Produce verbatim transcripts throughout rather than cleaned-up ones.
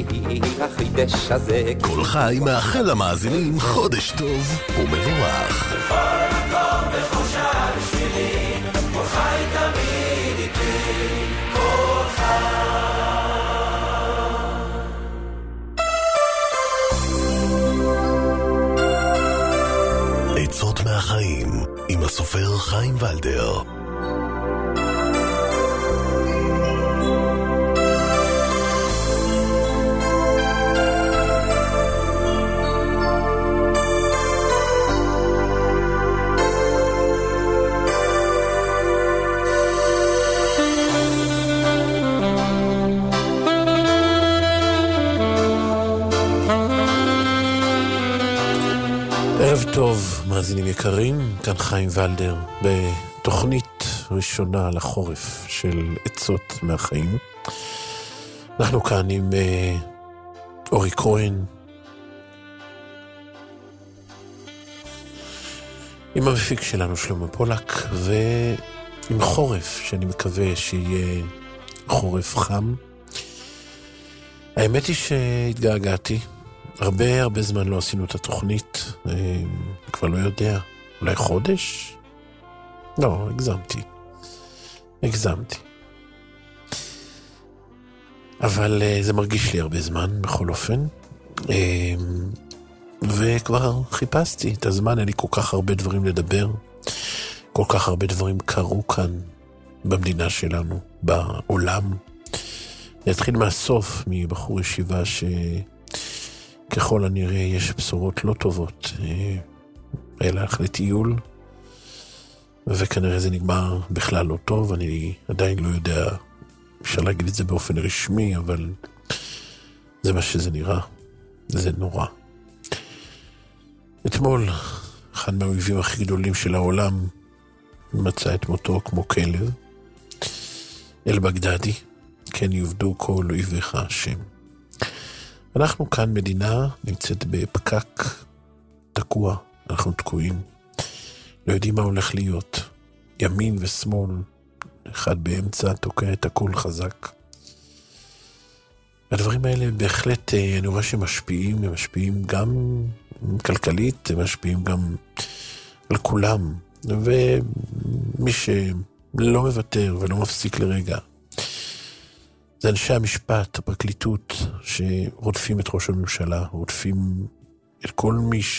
החידש הזה. כל חי מאחל למאזינים חודש טוב ומבורך. בכל מקום בחושה בשבילי, כל חי תמיד איתי, כל חי. עצות מהחיים עם הסופר חיים ולדר. ערב טוב, מאזינים יקרים, כאן חיים ולדר, בתוכנית ראשונה לחורף של עצות מהחיים. אנחנו כאן עם אה, אורי כהן, עם המפיק שלנו שלמה פולק, ועם חורף שאני מקווה שיהיה חורף חם. האמת היא שהתגעגעתי, הרבה הרבה זמן לא עשינו את התוכנית, כבר לא יודע, אולי חודש? לא, הגזמתי. הגזמתי. אבל זה מרגיש לי הרבה זמן, בכל אופן. וכבר חיפשתי את הזמן, אין לי כל כך הרבה דברים לדבר. כל כך הרבה דברים קרו כאן, במדינה שלנו, בעולם. נתחיל מהסוף, מבחור ישיבה ש... ככל הנראה יש בשורות לא טובות. הלך לטיול, וכנראה זה נגמר בכלל לא טוב. אני עדיין לא יודע, אפשר להגיד את זה באופן רשמי, אבל זה מה שזה נראה. זה נורא. אתמול, אחד מהאויבים הכי גדולים של העולם, מצא את מותו כמו כלב. אל בגדדי, כן יובדו כל אויביך השם. אנחנו כאן מדינה נמצאת בפקק תקוע, אנחנו תקועים, לא יודעים מה הולך להיות, ימין ושמאל, אחד באמצע תוקע את הכל חזק. הדברים האלה בהחלט אני רואה שמשפיעים, הם משפיעים גם כלכלית, הם משפיעים גם על כולם, ומי שלא מוותר ולא מפסיק לרגע, זה אנשי המשפט, הפרקליטות, שרודפים את ראש הממשלה, רודפים את כל מי ש...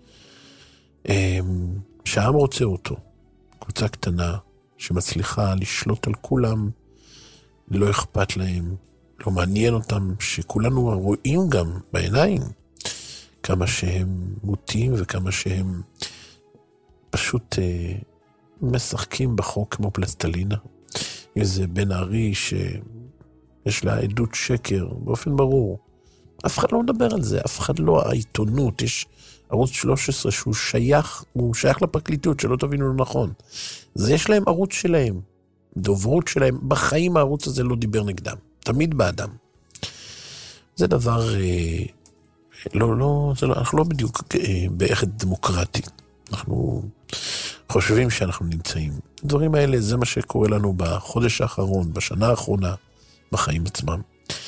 שהעם רוצה אותו. קבוצה קטנה שמצליחה לשלוט על כולם, לא אכפת להם, לא מעניין אותם, שכולנו רואים גם בעיניים כמה שהם מוטים וכמה שהם פשוט אה, משחקים בחוק כמו פלסטלינה. איזה בן ארי ש... יש לה עדות שקר, באופן ברור. אף אחד לא מדבר על זה, אף אחד לא, העיתונות, יש ערוץ שלוש עשרה שהוא שייך, הוא שייך לפרקליטות, שלא תבינו לא נכון. זה יש להם ערוץ שלהם, דוברות שלהם, בחיים הערוץ הזה לא דיבר נגדם, תמיד באדם. זה דבר, אה, לא, לא, זה לא, אנחנו לא בדיוק אה, באחד דמוקרטי, אנחנו חושבים שאנחנו נמצאים. הדברים האלה, זה מה שקורה לנו בחודש האחרון, בשנה האחרונה, בחיים עצמם.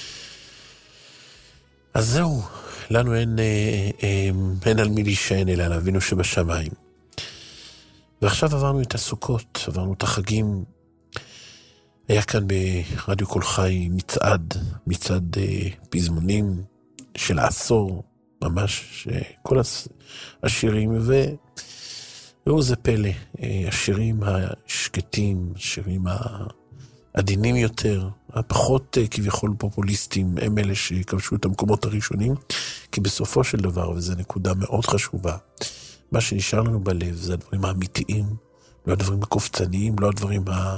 אז זהו, לנו אין, אה, אה, אין על מי להישען אלא להבינו שבשמיים. ועכשיו עברנו את הסוכות, עברנו את החגים. היה כאן ברדיו כל חי מצעד, מצעד אה, פזמונים של העשור, ממש כל השירים, וראו זה פלא, אה, השירים השקטים, השירים ה... עדינים יותר, הפחות כביכול פופוליסטים, הם אלה שכבשו את המקומות הראשונים, כי בסופו של דבר, וזו נקודה מאוד חשובה, מה שנשאר לנו בלב זה הדברים האמיתיים, לא הדברים הקופצניים, לא הדברים ה...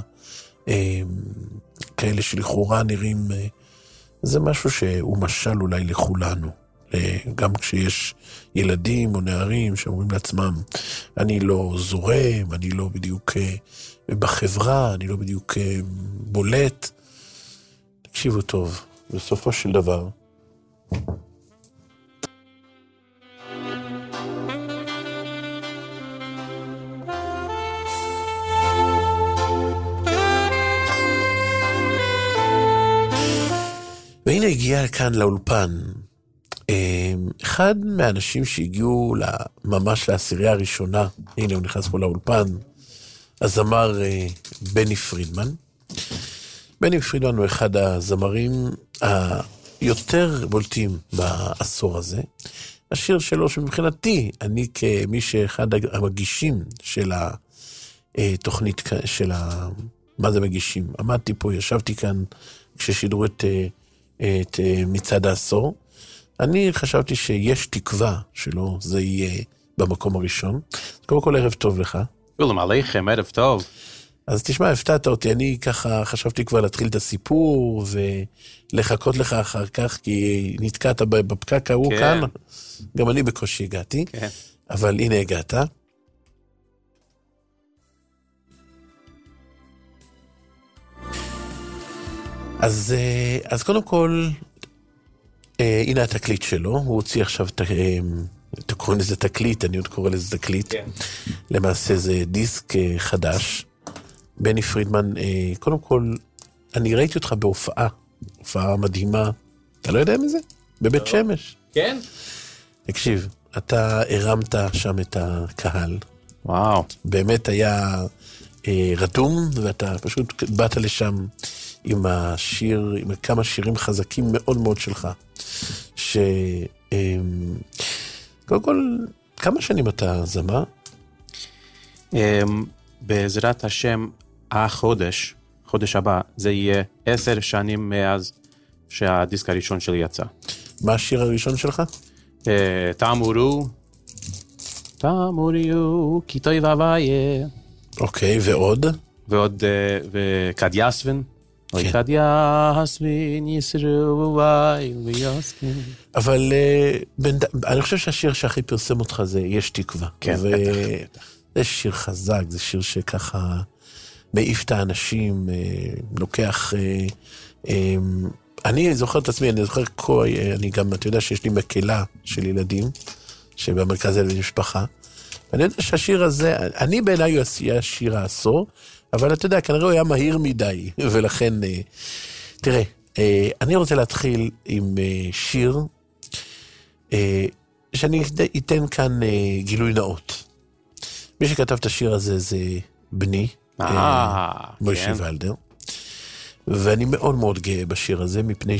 כאלה שלכאורה נראים, זה משהו שהוא משל אולי לכולנו, גם כשיש ילדים או נערים שאומרים לעצמם, אני לא זורם, אני לא בדיוק בחברה, אני לא בדיוק בולט. תקשיבו טוב, בסופו של דבר, והנה הנה הגיע כאן לאולפן, אחד מהאנשים שהגיעו ממש לעשירייה הראשונה, הנה הוא נכנס פה לאולפן, הזמר בני פרידמן. בני פרידמן הוא אחד הזמרים היותר בולטים בעשור הזה. השיר שלו שמבחינתי, אני כמי שאחד המגישים של התוכנית, של ה... מה זה מגישים? עמדתי פה, ישבתי כאן כששידרו את, את מצעד העשור. אני חשבתי שיש תקווה שלו, זה יהיה במקום הראשון. אז קודם כל ערב טוב לך. שלום עליכם, ערב טוב. אז תשמע, הפתעת אותי, אני ככה חשבתי כבר להתחיל את הסיפור, ולחכות לך אחר כך, כי נתקעת בפקק ההוא כן. כאן, גם אני בקושי הגעתי, כן. אבל הנה הגעת. אז, אז קודם כל, הנה התקליט שלו, הוא הוציא עכשיו, אתה קוראים לזה תקליט, אני עוד קורא לזה תקליט, כן. למעשה זה דיסק חדש, בני פרידמן, קודם כל, אני ראיתי אותך בהופעה, הופעה מדהימה, אתה לא יודע מזה? בבית שמש. כן. תקשיב, אתה הרמת שם את הקהל. וואו. באמת היה אה, רדום, ואתה פשוט באת לשם עם השיר, עם כמה שירים חזקים מאוד מאוד שלך. ש... אה, קודם כל, כמה שנים אתה זמר? אה, בעזרת השם, החודש, חודש הבא, זה יהיה עשר שנים מאז שהדיסק הראשון שלי יצא. מה השיר הראשון שלך? תאמורו, תאמוריו, כי טוב הוויה. אוקיי, ועוד? ועוד, וקדיאסווין. קדיאסווין, ישרו וואי ויוסקין. אבל אני חושב שהשיר שהכי פרסם אותך זה יש תקווה. כן, בטח. זה שיר חזק, זה שיר שככה מעיף את האנשים, לוקח... אני זוכר את עצמי, אני זוכר, אני גם, אתה יודע שיש לי מקהלה של ילדים, שבמרכז הילדים משפחה, ואני יודע שהשיר הזה, אני בעיניי הוא היה שיר העשור, אבל אתה יודע, כנראה הוא היה מהיר מדי, ולכן, תראה, אני רוצה להתחיל עם שיר, שאני אתן כאן גילוי נאות. מי שכתב את השיר הזה זה בני, מוישי ולדר, ואני מאוד מאוד גאה בשיר הזה, מפני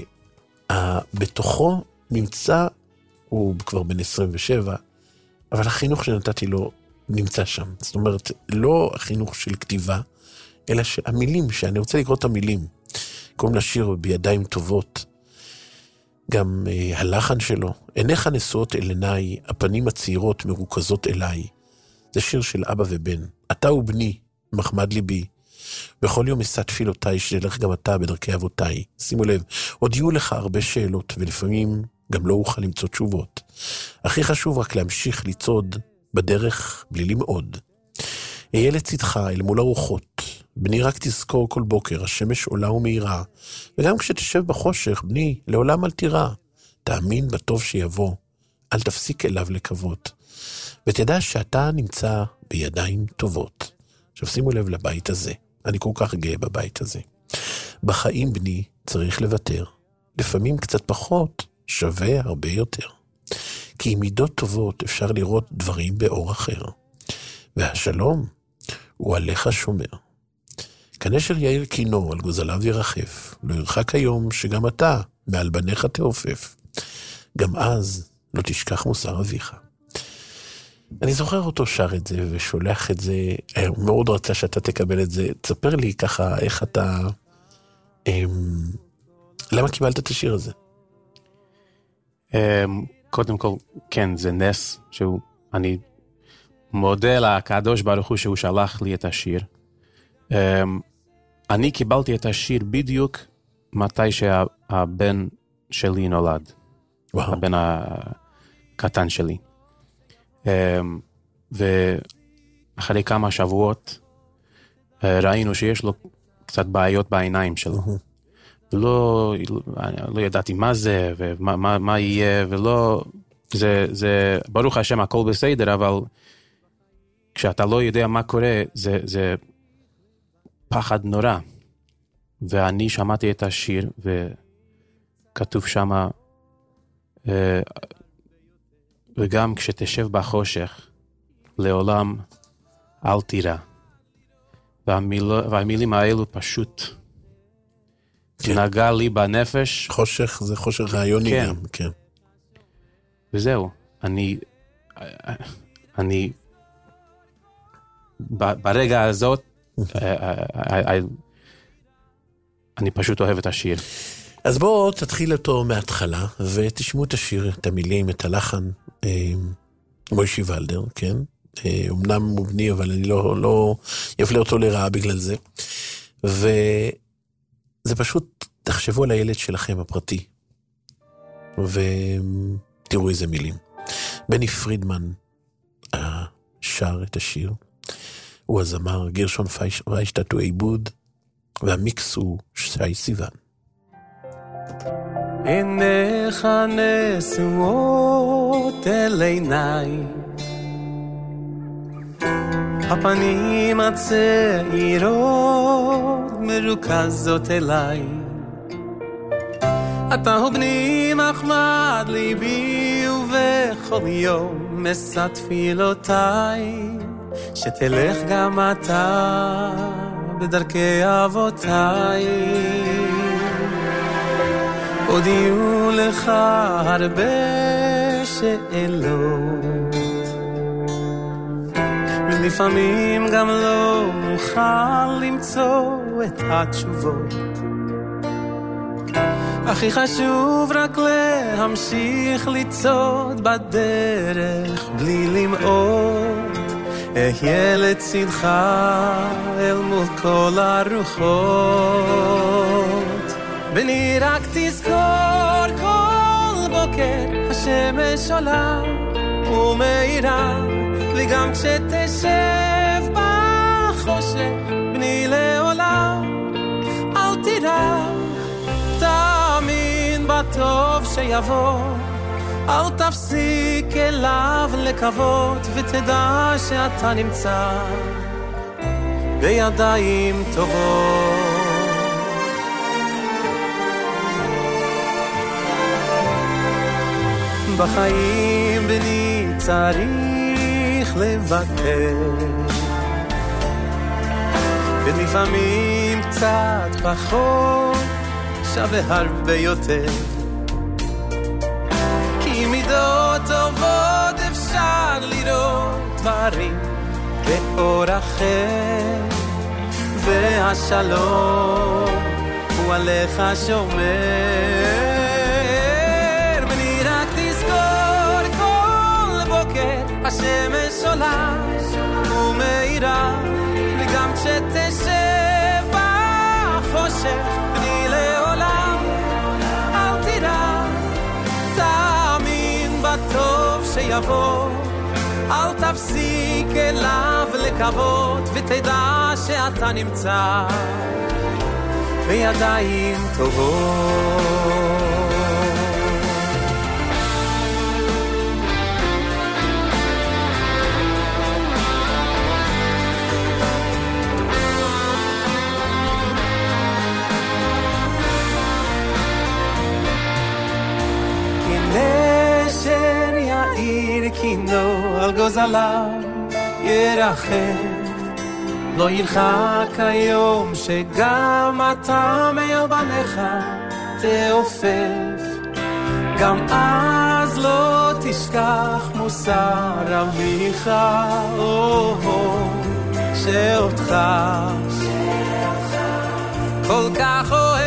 שבתוכו נמצא, הוא כבר בן עשרים ושבע, אבל החינוך שנתתי לו נמצא שם. זאת אומרת, לא החינוך של כתיבה, אלא שהמילים, שאני רוצה לקרוא את המילים, קוראים לשיר בידיים טובות, גם אה, הלחן שלו, עיניך נשואות אל עיניי, הפנים הצעירות מרוכזות אליי. זה שיר של אבא ובן. אתה ובני, מחמד ליבי, בכל יום אשא תפילותיי, שתלך גם אתה בדרכי אבותיי. שימו לב, עוד יהיו לך הרבה שאלות, ולפעמים גם לא אוכל למצוא תשובות. הכי חשוב רק להמשיך לצעוד בדרך בלי למעוד. אהיה לצדך אל מול הרוחות, בני רק תזכור כל בוקר, השמש עולה ומהירה, וגם כשתשב בחושך, בני, לעולם אל תירא. תאמין בטוב שיבוא, אל תפסיק אליו לקוות, ותדע שאתה נמצא בידיים טובות. עכשיו שימו לב לבית הזה, אני כל כך גאה בבית הזה. בחיים בני צריך לוותר, לפעמים קצת פחות שווה הרבה יותר. כי עם מידות טובות אפשר לראות דברים באור אחר. והשלום הוא עליך שומר. כנשר יאיר קינו על גוזליו ירחף, לא ירחק היום שגם אתה מעל בניך תעופף. גם אז לא תשכח מוסר אביך. אני זוכר אותו שר את זה ושולח את זה, מאוד רצה שאתה תקבל את זה. תספר לי ככה איך אתה, אמ, למה קיבלת את השיר הזה? קודם כל, כן, זה נס שהוא, אני מודה לקדוש ברוך הוא שהוא שלח לי את השיר. אני קיבלתי את השיר בדיוק מתי שהבן שלי נולד. וואו. הבן הקטן שלי. ואחרי כמה שבועות ראינו שיש לו קצת בעיות בעיניים שלו. ולא לא ידעתי מה זה ומה מה, מה יהיה, ולא, זה, זה, ברוך השם הכל בסדר, אבל כשאתה לא יודע מה קורה, זה, זה פחד נורא. ואני שמעתי את השיר, כתוב שמה, וגם כשתשב בחושך, לעולם אל תירא. והמילים האלו פשוט נגע לי בנפש. חושך זה חושך רעיוני כן. גם, כן. וזהו, אני, אני, ברגע הזאת, אני פשוט אוהב את השיר. אז בואו תתחיל אותו מההתחלה, ותשמעו את השיר, את המילים, את הלחן, מוישי ולדר, כן? אמנם הוא בני, אבל אני לא, לא יפלה אותו לרעה בגלל זה. וזה פשוט, תחשבו על הילד שלכם הפרטי, ותראו איזה מילים. בני פרידמן שר את השיר, הוא הזמר גרשון פיישטט הוא עיבוד, והמיקס הוא שי סיוון. עיניך נשואות אל עיניי, הפנים הצעירות מרוכזות אליי, אתה הוא בני מחמד ליבי, ובכל יום משא תפילותיי, שתלך גם אתה בדרכי אבותיי. עוד יהיו לך הרבה שאלות, ולפעמים גם לא נוכל למצוא את התשובות, הכי חשוב רק להמשיך לצעוד בדרך בלי למעוד, אהיה לצדך אל מול כל הרוחות. בני רק תזכור כל בוקר השמש עולה ומאירה, וגם כשתשב בחושך בני לעולם אל תירא, תאמין בטוב שיבוא, אל תפסיק אליו לקוות, ותדע שאתה נמצא בידיים טובות. בחיים בני צריך לוותר, ולפעמים קצת פחות שווה הרבה יותר, כי מידות טובות אפשר לראות דברים באור אחר, והשלום הוא עליך שומר. השמש עולה ומאירה, וגם כשתשב בחושך בני לעולם אל תירא, תאמין בטוב שיבוא, אל תפסיק אליו לקוות, ותדע שאתה נמצא בידיים טובות. נשר יאיר קינו על גוזליו ירחם, לא ירחק היום שגם אתה מעל בניך תעופף, גם אז לא תשכח מוסר אביך, שאותך כל כך אוהב.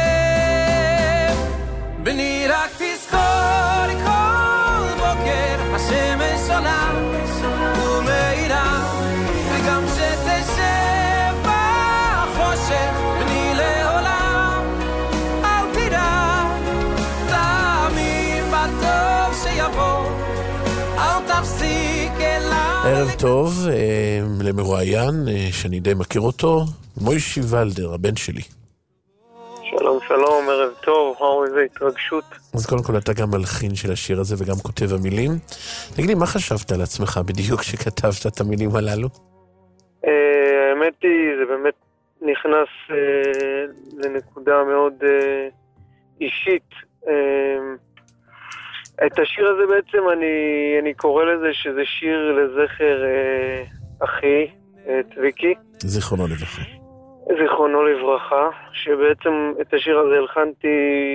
בני רק תזכור כל בוקר השמש עולה ומאירה, וגם שתשב בחושך בני לעולם אל תירא, תאמין בטוב שיבוא, אל תפסיק אליו. ערב טוב למרואיין שאני די מכיר אותו, מוישי ולדר, הבן שלי. שלום שלום, ערב טוב, וואו איזה התרגשות. אז קודם כל אתה גם מלחין של השיר הזה וגם כותב המילים. תגיד לי, מה חשבת על עצמך בדיוק שכתבת את המילים הללו? האמת היא, זה באמת נכנס לנקודה מאוד אישית את השיר הזה בעצם אני, אני קורא לזה שזה שיר לזכר אה, אחי, אה, צביקי. זיכרונו לברכה. זיכרונו לברכה, שבעצם את השיר הזה הלחנתי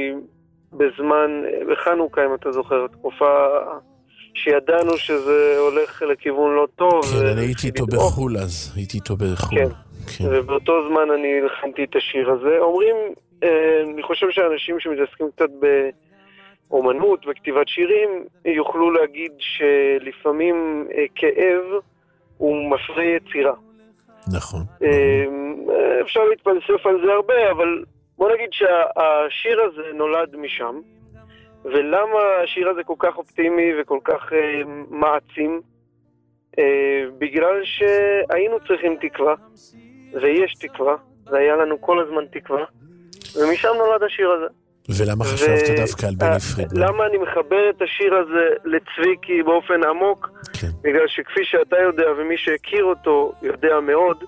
בזמן, בחנוכה אם אתה זוכר, תקופה שידענו שזה הולך לכיוון לא טוב. כן, אני הייתי איתו בחול אז, הייתי איתו בחול. כן, כן. ובאותו זמן אני הלחנתי את השיר הזה. אומרים, אה, אני חושב שאנשים שמתעסקים קצת ב... אומנות וכתיבת שירים יוכלו להגיד שלפעמים אה, כאב הוא מפריע יצירה. נכון. אה, אפשר להתפלסף על זה הרבה, אבל בוא נגיד שהשיר הזה נולד משם, ולמה השיר הזה כל כך אופטימי וכל כך אה, מעצים? אה, בגלל שהיינו צריכים תקווה, ויש תקווה, והיה לנו כל הזמן תקווה, ומשם נולד השיר הזה. ולמה חשבת ו... דווקא על בני פרידמן? למה אני מחבר את השיר הזה לצביקי באופן עמוק? כן. בגלל שכפי שאתה יודע ומי שהכיר אותו יודע מאוד,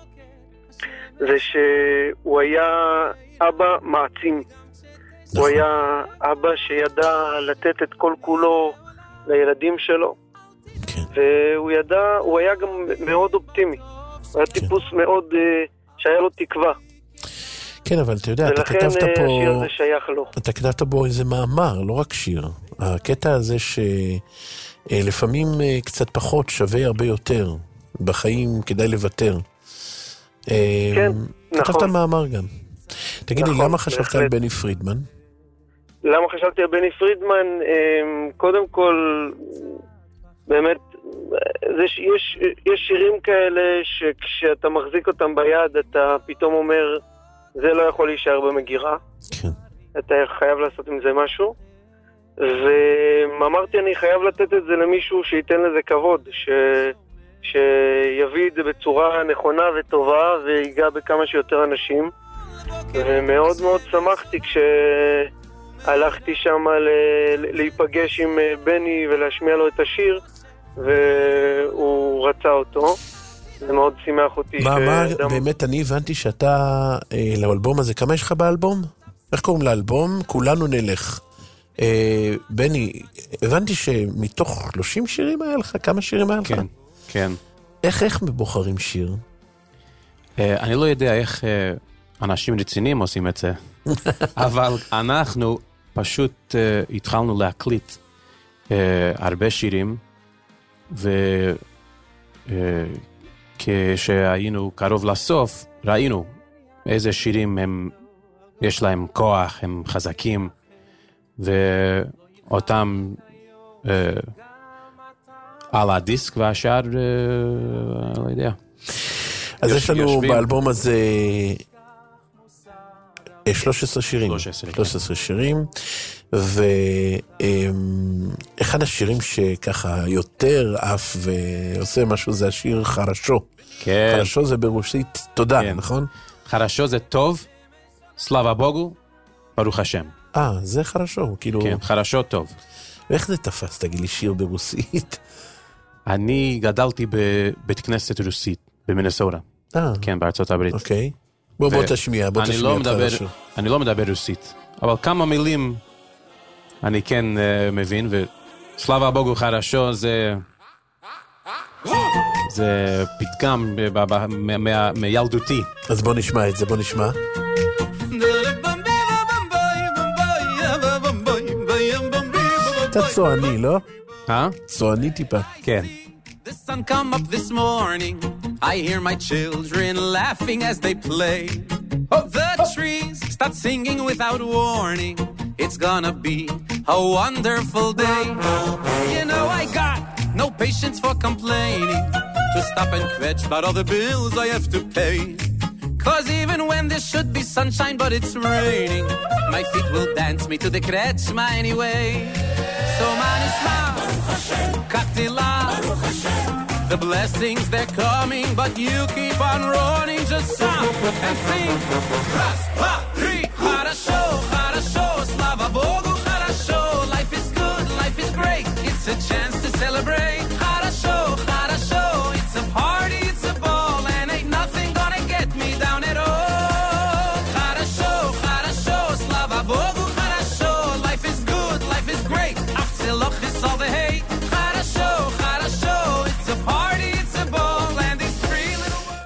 זה שהוא היה אבא מעצים. נכון. הוא היה אבא שידע לתת את כל כולו לילדים שלו. כן. והוא ידע, הוא היה גם מאוד אופטימי. הוא היה כן. טיפוס מאוד, שהיה לו תקווה. כן, אבל אתה יודע, אתה כתבת פה... ולכן השיר הזה שייך לו. אתה כתבת בו איזה מאמר, לא רק שיר. הקטע הזה שלפעמים קצת פחות שווה הרבה יותר. בחיים כדאי לוותר. כן, נכון. כתבת מאמר גם. תגיד לי, למה חשבת על בני פרידמן? למה חשבתי על בני פרידמן? קודם כל, באמת, יש שירים כאלה שכשאתה מחזיק אותם ביד, אתה פתאום אומר... זה לא יכול להישאר במגירה. כן. אתה חייב לעשות עם זה משהו. ואמרתי, אני חייב לתת את זה למישהו שייתן לזה כבוד, ש... שיביא את זה בצורה נכונה וטובה, ויגע בכמה שיותר אנשים. ומאוד מאוד שמחתי כשהלכתי שם ל... להיפגש עם בני ולהשמיע לו את השיר, והוא רצה אותו. זה מאוד שימח אותי. מה, מה, באמת אני הבנתי שאתה, אה, לאלבום הזה, כמה יש לך באלבום? איך קוראים לאלבום? כולנו נלך. אה, בני, הבנתי שמתוך שלושים שירים היה לך, כמה שירים היה לך? כן, כן. איך, איך בוחרים שיר? אה, אני לא יודע איך אה, אנשים רציניים עושים את זה, אבל אנחנו פשוט אה, התחלנו להקליט אה, הרבה שירים, ו... אה, כשהיינו קרוב לסוף, ראינו איזה שירים הם, יש להם כוח, הם חזקים, ואותם אה, על הדיסק והשאר, אה, לא יודע. אז יש, יש לנו יושבים. באלבום הזה שלוש עשרה שירים. שלוש עשרה שירים, ואחד השירים שככה יותר אף ועושה משהו זה השיר חרשו. כן. חרשו זה ברוסית תודה, כן. נכון? חרשו זה טוב, סלאבה בוגו, ברוך השם. אה, זה חרשו, כאילו... כן, חרשו טוב. ואיך זה תפס, תגיד לי, שיר ברוסית? אני גדלתי בבית כנסת רוסית, במינסוטה. אה. כן, בארצות הברית. אוקיי. בוא, בוא תשמיע, בוא תשמיע את חרשו. אני לא מדבר רוסית, אבל כמה מילים אני כן uh, מבין, וסלאבה בוגו חרשו זה... זה פתגם מילדותי. אז בוא נשמע את זה, בוא נשמע. קצת צועני, לא? אה? צועני טיפה. כן. The sun come up this morning, I hear my children laughing as they play. Oh, the trees start singing without warning, it's gonna be a wonderful day. You know I got no patience for complaining, to stop and fetch about all the bills I have to pay. Cause even when there should be sunshine but it's raining, my feet will dance me to the kretschma anyway. So man is smile, Katila, the blessings they're coming, but you keep on running, just stop and sing. Раз, два, три, хорошо, хорошо, слава Богу, хорошо. Life is good, life is great, it's a chance to celebrate. Хорошо, хорошо, it's a party, it's a ball, and ain't nothing gonna get me down at all. Хорошо, хорошо, слава Богу, хорошо. Life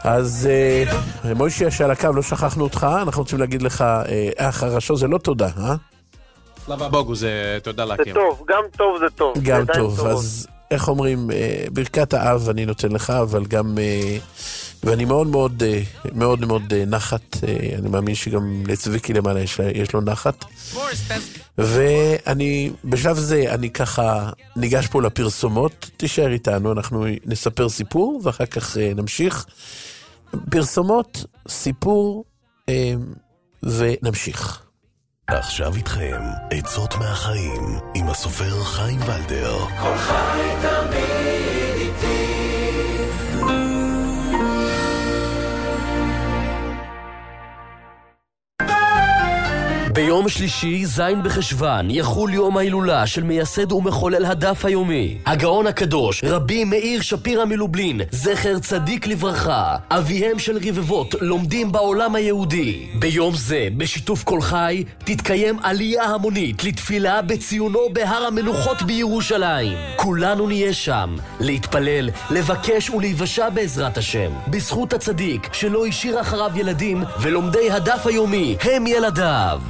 אז אה, מוישי שעל הקו, לא שכחנו אותך, אנחנו רוצים להגיד לך, אה, חרשו זה לא תודה, אה? למה בוגו זה תודה זה להכיר. טוב, גם טוב זה טוב. גם זה עדיין טוב, טובות. אז איך אומרים, אה, ברכת האב אני נותן לך, אבל גם, אה, ואני מאוד מאוד, אה, מאוד מאוד אה, נחת, אה, אני מאמין שגם לצביקי למעלה יש, יש לו נחת, ואני, בשלב זה אני ככה ניגש פה לפרסומות, תישאר איתנו, אנחנו נספר סיפור, ואחר כך אה, נמשיך. פרסומות, סיפור, אה, ונמשיך. עכשיו איתכם, עצות מהחיים, עם הסופר חיים ולדר. כל חי תמיד איתי. ביום שלישי, זין בחשוון, יחול יום ההילולה של מייסד ומחולל הדף היומי. הגאון הקדוש, רבי מאיר שפירא מלובלין, זכר צדיק לברכה, אביהם של רבבות, לומדים בעולם היהודי. ביום זה, בשיתוף כל חי, תתקיים עלייה המונית לתפילה בציונו בהר המנוחות בירושלים. כולנו נהיה שם, להתפלל, לבקש ולהיוושע בעזרת השם. בזכות הצדיק, שלא השאיר אחריו ילדים, ולומדי הדף היומי הם ילדיו.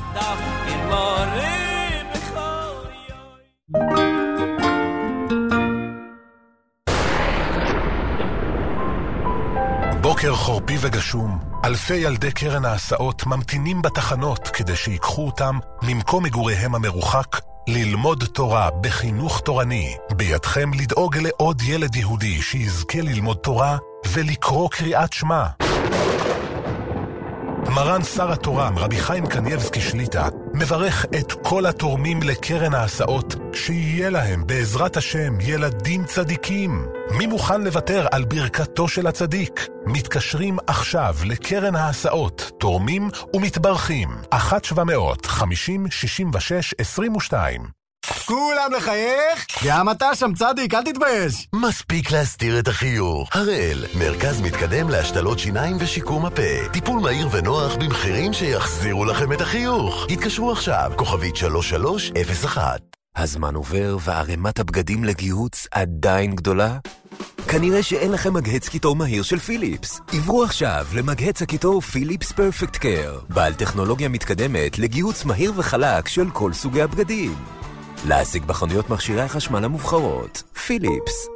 בוקר חורפי וגשום, אלפי ילדי קרן ההסעות ממתינים בתחנות כדי שיקחו אותם למקום מגוריהם המרוחק, ללמוד תורה בחינוך תורני. בידכם לדאוג לעוד ילד יהודי שיזכה ללמוד תורה ולקרוא קריאת שמע. מרן שר התורה, רבי חיים קניבסקי שליטה, מברך את כל התורמים לקרן ההסעות, שיהיה להם בעזרת השם ילדים צדיקים. מי מוכן לוותר על ברכתו של הצדיק? מתקשרים עכשיו לקרן ההסעות, תורמים ומתברכים. אחת שבע מאות חמישים שישים ושש עשרים ושתיים. כולם לחייך? גם אתה שם צדיק, אל תתבייש. מספיק להסתיר את החיוך. הראל, מרכז מתקדם להשתלות שיניים ושיקום הפה. טיפול מהיר ונוח במחירים שיחזירו לכם את החיוך. התקשרו עכשיו, כוכבית שלוש שלוש אפס אחת. הזמן עובר וערימת הבגדים לגיהוץ עדיין גדולה? כנראה שאין לכם מגהץ קיטור מהיר של פיליפס. עברו עכשיו למגהץ הקיטור פיליפס פרפקט קר, בעל טכנולוגיה מתקדמת לגיהוץ מהיר וחלק של כל סוגי הבגדים. להשיג בחנויות מכשירי החשמל המובחרות. פיליפס.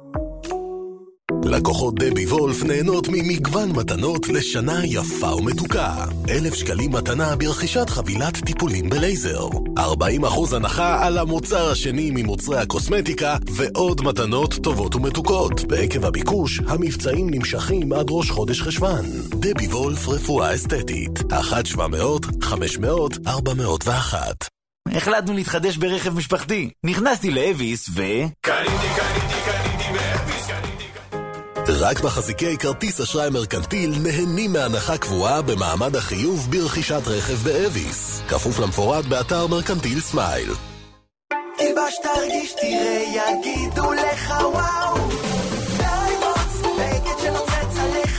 לקוחות דבי וולף נהנות ממגוון מתנות לשנה יפה ומתוקה. אלף שקלים מתנה ברכישת חבילת טיפולים בלייזר. ארבעים אחוז הנחה על המוצר השני ממוצרי הקוסמטיקה, ועוד מתנות טובות ומתוקות. בעקב הביקוש, המבצעים נמשכים עד ראש חודש חשוון. דבי וולף רפואה אסתטית. אחת שבע מאות חמש מאות ארבע מאות ואחת. החלטנו להתחדש ברכב משפחתי. נכנסתי לאביס ו... קניתי, קניתי, קניתי באביס, קניתי, קניתי. רק מחזיקי כרטיס אשראי מרקנטיל נהנים מהנחה קבועה במעמד החיוב ברכישת רכב באביס. כפוף למפורט באתר מרקנטיל סמייל. תלבש תרגיש תראה יגידו לך וואו דיימונדס, בגד שנוצץ עליך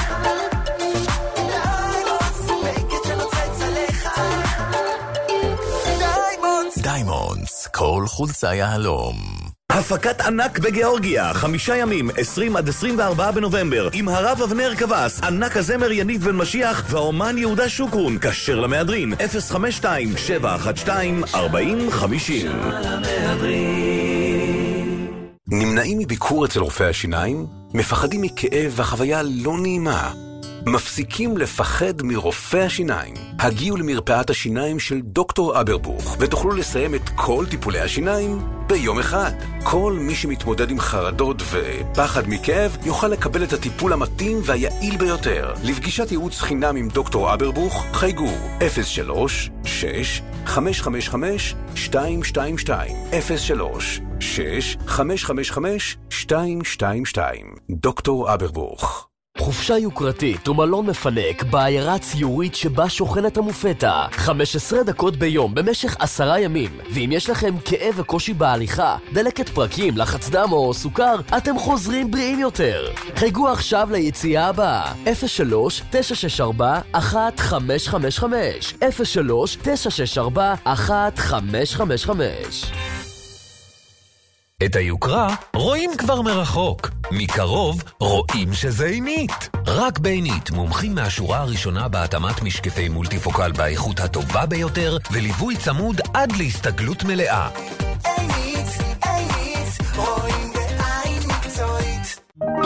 דיימונדס, בגד שנוצץ עליך דיימונדס דיימונדס, כל חולצה יהלום. הפקת ענק בגיאורגיה, חמישה ימים, עשרים עד עשרים וארבעה בנובמבר, עם הרב אבנר קבס, ענק הזמר יניב בן משיח והאומן יהודה שוקרון. כשר למהדרין, אפס חמש שתיים שבע אחת שתיים ארבעים חמישים. נמנעים מביקור אצל רופא השיניים? מפחדים מכאב והחוויה לא נעימה? מפסיקים לפחד מרופא השיניים? הגיעו למרפאת השיניים של דוקטור אברבוך ותוכלו לסיים את כל טיפולי השיניים ביום אחד. כל מי שמתמודד עם חרדות ופחד מכאב יוכל לקבל את הטיפול המתאים והיעיל ביותר. לפגישת ייעוץ חינם עם דוקטור אברבוך חייגו אפס שלוש שש חמש חמש חמש שתיים שתיים שתיים אפס שלוש שש חמש חמש חמש שתיים שתיים שתיים. דוקטור אברבוך. חופשה יוקרתית ומלון מפנק בעיירה ציורית שבה שוכנת המופתה. חמש עשרה דקות ביום במשך עשרה ימים. ואם יש לכם כאב וקושי בהליכה, דלקת פרקים, לחץ דם או סוכר, אתם חוזרים בריאים יותר. חייגו עכשיו ליציאה הבאה. אפס שלוש תשע שש ארבע אחת חמש חמש חמש אפס שלוש תשע שש ארבע אחת חמש חמש חמש. את היוקרה רואים כבר מרחוק. מקרוב רואים שזה עינית. רק בעינית, מומחים מהשורה הראשונה בהתאמת משקפי מולטיפוקל באיכות הטובה ביותר, וליווי צמוד עד להסתגלות מלאה. עינית, עינית, רואים בעין מקצועית.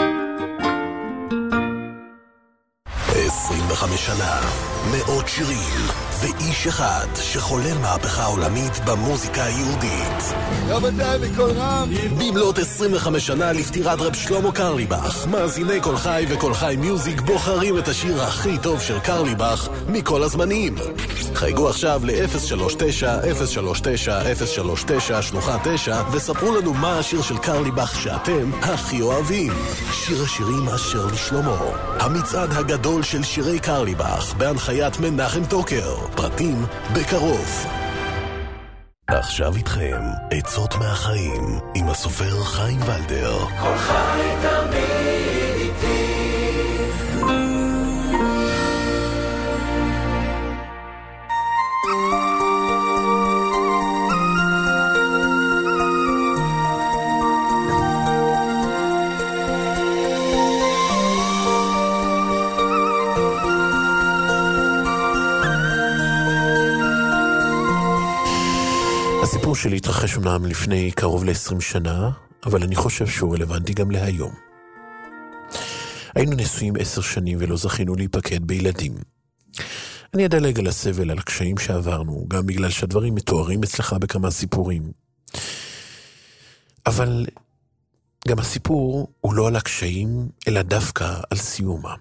עשרים וחמש שנה, מאות שירים, ואיש אחד שחולל מהפכה עולמית במוזיקה היהודית. רבותיי בכל רם. במלאת עשרים וחמש שנה לפטירת רב שלמה קרליבך, מאזיני כל חי וכל חי מיוזיק בוחרים את השיר הכי טוב של קרליבך מכל הזמנים. חייגו עכשיו ל-אפס שלוש תשע אפס שלוש תשע אפס שלוש תשע שלוחה תשע וספרו לנו מה השיר של קרליבך שאתם הכי אוהבים. שיר השירים אשר לשלמה, המצעד הגדול של שירי קרליבך בהנחיית מנחם טוקר. פרטים בקרוב. עכשיו איתכם עצות מהחיים עם הסופר חיים ולדר. כל חי תמיד איתי. הסיפור שלי התרחש אומנם לפני קרוב ל-עשרים שנה, אבל אני חושב שהוא רלוונטי גם להיום. היינו נשואים עשר שנים ולא זכינו להיפקד בילדים. אני אדלג על הסבל, על הקשיים שעברנו, גם בגלל שהדברים מתוארים אצלך בכמה סיפורים. אבל גם הסיפור הוא לא על הקשיים, אלא דווקא על סיומם.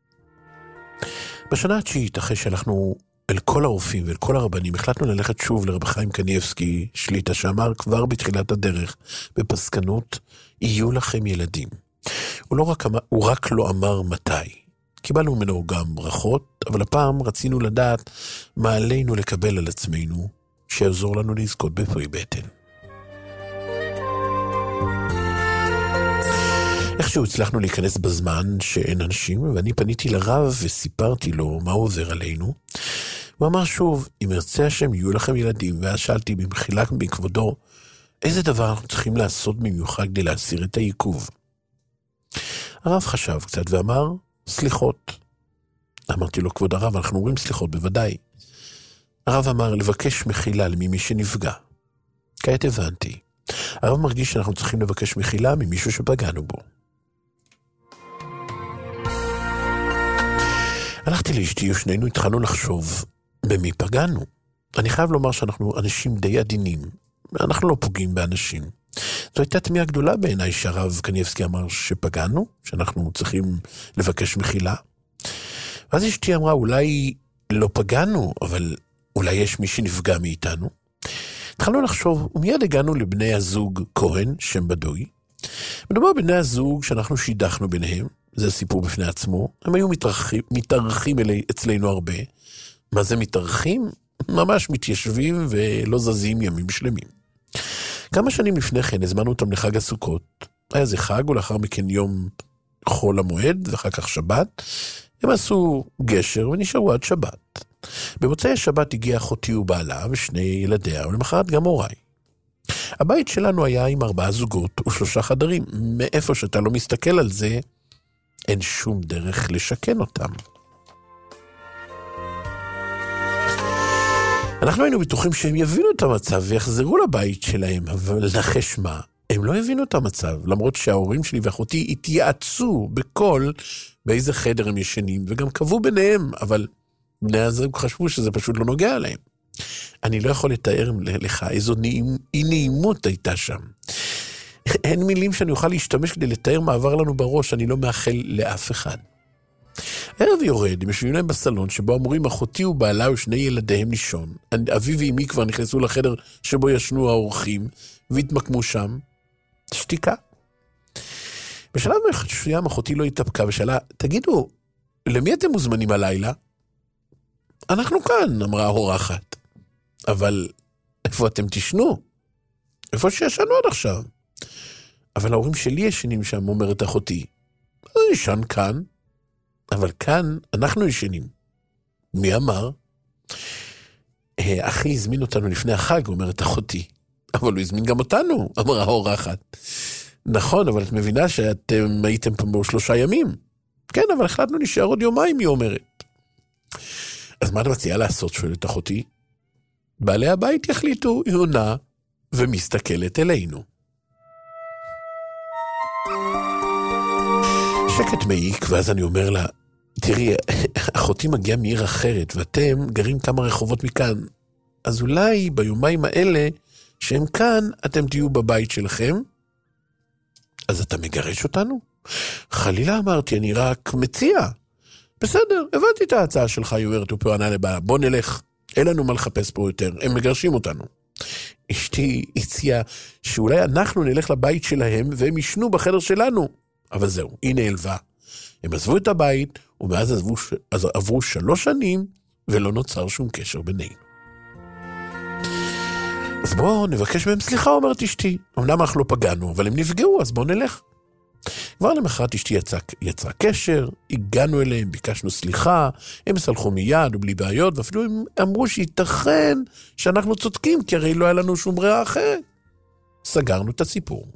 בשנה התשיעית, אחרי שהלכנו אל כל הרופאים ואל כל הרבנים, החלטנו ללכת שוב לרב חיים קניבסקי שליטה, שאמר כבר בתחילת הדרך, בפסקנות, יהיו לכם ילדים. הוא, לא רק, אמר, הוא רק לא אמר מתי. קיבלנו ממנו גם ברכות, אבל הפעם רצינו לדעת מה עלינו לקבל על עצמנו, שיעזור לנו לזכות בפרי בטן. איכשהו הצלחנו להיכנס בזמן שאין אנשים, ואני פניתי לרב וסיפרתי לו מה עובר עלינו. הוא אמר שוב, אם ירצה השם יהיו לכם ילדים, ואז שאלתי במחילה מכבודו, איזה דבר אנחנו צריכים לעשות במיוחד כדי להסיר את העיכוב? הרב חשב קצת ואמר, סליחות. אמרתי לו, כבוד הרב, אנחנו אומרים סליחות, בוודאי. הרב אמר, לבקש מחילה ממי שנפגע. כעת הבנתי. הרב מרגיש שאנחנו צריכים לבקש מחילה ממישהו שפגענו בו. הלכתי לאשתי ושנינו התחלנו לחשוב במי פגענו. אני חייב לומר שאנחנו אנשים די עדינים. אנחנו לא פוגעים באנשים. זו הייתה תמיהה גדולה בעיניי שהרב קניבסקי אמר שפגענו, שאנחנו צריכים לבקש מחילה. ואז אשתי אמרה, אולי לא פגענו, אבל אולי יש מי שנפגע מאיתנו. התחלנו לחשוב, ומיד הגענו לבני הזוג כהן, שם בדוי. מדובר בני הזוג שאנחנו שידחנו ביניהם, זה סיפור בפני עצמו, הם היו מתארחים, מתארחים אלי, אצלנו הרבה. מה זה מתארחים? ממש מתיישבים ולא זזים ימים שלמים. כמה שנים לפני כן הזמנו אותם לחג הסוכות, היה זה חג ולאחר מכן יום חול המועד ואחר כך שבת, הם עשו גשר ונשארו עד שבת. במוצאי השבת הגיעה אחותי ובעלה ושני ילדיה, ולמחרת גם הוריי. הבית שלנו היה עם ארבעה זוגות ושלושה חדרים, מאיפה שאתה לא מסתכל על זה, אין שום דרך לשכן אותם. אנחנו היינו בטוחים שהם יבינו את המצב ויחזרו לבית שלהם, אבל נחש מה, הם לא הבינו את המצב, למרות שההורים שלי ואחותי התייעצו בכל באיזה חדר הם ישנים, וגם קבעו ביניהם, אבל בני הזוג חשבו שזה פשוט לא נוגע עליהם. אני לא יכול לתאר לך איזו נעימ, אי נעימות הייתה שם. אין מילים שאני אוכל להשתמש כדי לתאר מה עבר לנו בראש, אני לא מאחל לאף אחד. ערב יורד, הם יושבים להם בסלון, שבו אמורים אחותי ובעלה ושני ילדיהם לישון. אבי ואמי כבר נכנסו לחדר שבו ישנו האורחים, והתמקמו שם. שתיקה. בשלב מסוים אחותי לא התאפקה ושאלה, תגידו, למי אתם מוזמנים הלילה? אנחנו כאן, אמרה האורחת. אבל איפה אתם תשנו? איפה שישנו עד עכשיו? אבל ההורים שלי ישנים שם, אומרת אחותי. אז ישן כאן. אבל כאן אנחנו ישנים. מי אמר? אחי הזמין אותנו לפני החג, אומרת אחותי. אבל הוא הזמין גם אותנו, אמרה האורחת. נכון, אבל את מבינה שאתם הייתם פה שלושה ימים. כן, אבל החלטנו להישאר עוד יומיים, היא אומרת. אז מה אתה מציעה לעשות, שואלת אחותי? בעלי הבית יחליטו, היא עונה, ומסתכלת אלינו. שקט מעיק, ואז אני אומר לה, תראי, אחותי מגיעה מעיר אחרת, ואתם גרים כמה רחובות מכאן, אז אולי ביומיים האלה, שהם כאן, אתם תהיו בבית שלכם? אז אתה מגרש אותנו? חלילה אמרתי, אני רק מציע. בסדר, הבנתי את ההצעה שלך, יוארת ופענה לבעלה, בוא נלך, אין לנו מה לחפש פה יותר, הם מגרשים אותנו. אשתי הציעה שאולי אנחנו נלך לבית שלהם, והם ישנו בחדר שלנו. אבל זהו, היא נעלבה. הם עזבו את הבית, ומאז עזבו, אז עברו שלוש שנים, ולא נוצר שום קשר בינינו. אז בואו נבקש מהם סליחה, אומרת אשתי. אמנם אנחנו לא פגענו, אבל הם נפגעו, אז בואו נלך. כבר למחרת אשתי יצא, יצא קשר, הגענו אליהם, ביקשנו סליחה, הם סלחו מיד ובלי בעיות, ואפילו הם אמרו שייתכן שאנחנו צודקים, כי הרי לא היה לנו שום ברירה אחרת. סגרנו את הסיפור.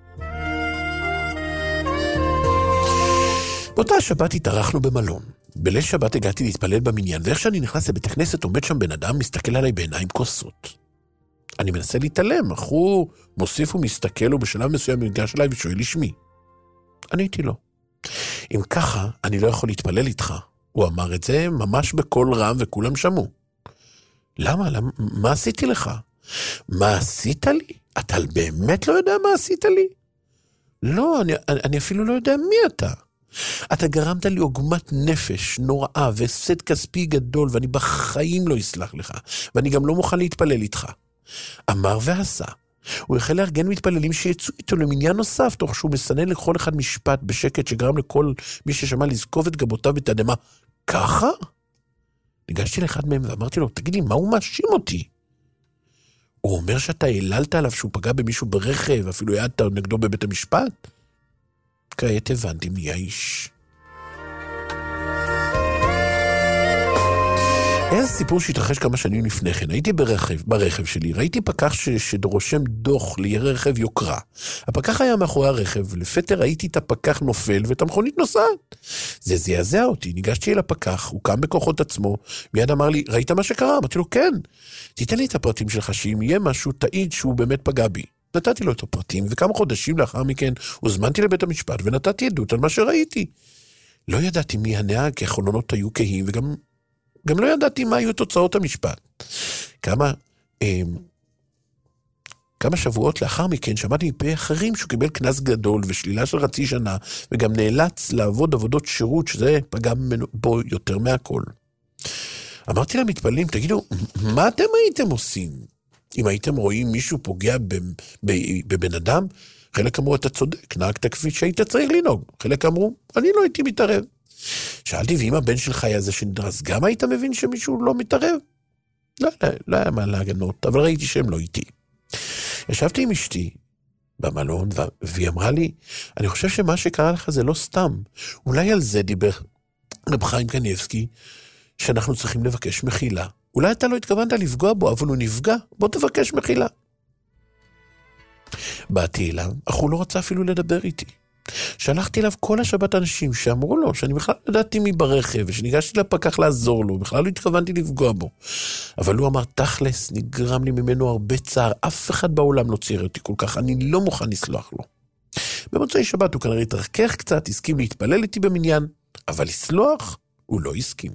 באותה שבת התארחנו במלון. בליל שבת הגעתי להתפלל במניין, ואיך שאני נכנס לבית הכנסת, עומד שם בן אדם, מסתכל עליי בעיניים כוסות. אני מנסה להתעלם, אך הוא מוסיף ומסתכל, ובשלב מסוים ניגש אליי ושואל לשמי. עניתי לו. אם ככה, אני לא יכול להתפלל איתך. הוא אמר את זה ממש בקול רם, וכולם שמעו. למה? למה? מה עשיתי לך? מה עשית לי? אתה באמת לא יודע מה עשית לי? לא, אני, אני אפילו לא יודע מי אתה. אתה גרמת לי עוגמת נפש נוראה והפסד כספי גדול, ואני בחיים לא אסלח לך, ואני גם לא מוכן להתפלל איתך. אמר ועשה. הוא החל לארגן מתפללים שיצאו איתו למניין נוסף, תוך שהוא מסנן לכל אחד משפט בשקט שגרם לכל מי ששמע לזקוף את גבותיו בתדהמה. ככה? ניגשתי לאחד מהם ואמרתי לו, תגיד לי, מה הוא מאשים אותי? הוא אומר שאתה העללת עליו שהוא פגע במישהו ברכב, אפילו יעדת נגדו בבית המשפט? כעת הבנתי מי האיש. איזה סיפור שהתרחש כמה שנים לפני כן. הייתי ברכב, ברכב שלי, ראיתי פקח ש, שדורשם דוח לירי רכב יוקרה. הפקח היה מאחורי הרכב, לפתע ראיתי את הפקח נופל ואת המכונית נוסעת. זה זעזע אותי, ניגשתי אל הפקח, הוא קם בכוחות עצמו, מיד אמר לי, ראית מה שקרה? אמרתי לו, כן. תיתן לי את הפרטים שלך, שאם יהיה משהו, תעיד שהוא באמת פגע בי. נתתי לו את הפרטים, וכמה חודשים לאחר מכן הוזמנתי לבית המשפט ונתתי עדות על מה שראיתי. לא ידעתי מי הנהג, כי החלונות היו כהים, וגם גם לא ידעתי מה היו תוצאות המשפט. כמה, אה, כמה שבועות לאחר מכן שמעתי מפי אחרים שהוא קיבל כנס גדול ושלילה של חצי שנה, וגם נאלץ לעבוד עבודות שירות, שזה פגע בו יותר מהכל. אמרתי למתפללים, תגידו, מה אתם הייתם עושים? אם הייתם רואים מישהו פוגע בבן אדם, חלק אמרו, אתה צודק, נהגת כפי שהיית צריך לנהוג. חלק אמרו, אני לא הייתי מתערב. שאלתי, ואם הבן שלך היה זה שנדרס, גם היית מבין שמישהו לא מתערב? לא, לא, לא היה מה להגנות, אבל ראיתי שהם לא איתי. ישבתי עם אשתי במלון, והיא אמרה לי, אני חושב שמה שקרה לך זה לא סתם. אולי על זה דיבר רב חיים קניבסקי, שאנחנו צריכים לבקש מחילה. אולי אתה לא התכוונת לפגוע בו, אבל הוא נפגע, בוא תבקש מחילה. באתי אליו, אך הוא לא רצה אפילו לדבר איתי. שלחתי אליו כל השבת אנשים שאמרו לו, שאני בכלל לא ידעתי מי ברכב, ושניגשתי לפקח לעזור לו, בכלל לא התכוונתי לפגוע בו. אבל הוא אמר, תכלס, נגרם לי ממנו הרבה צער, אף אחד בעולם לא צייר אותי כל כך, אני לא מוכן לסלוח לו. במוצאי שבת הוא כנראה התרחך קצת, הסכים להתפלל איתי במניין, אבל לסלוח הוא לא הסכים.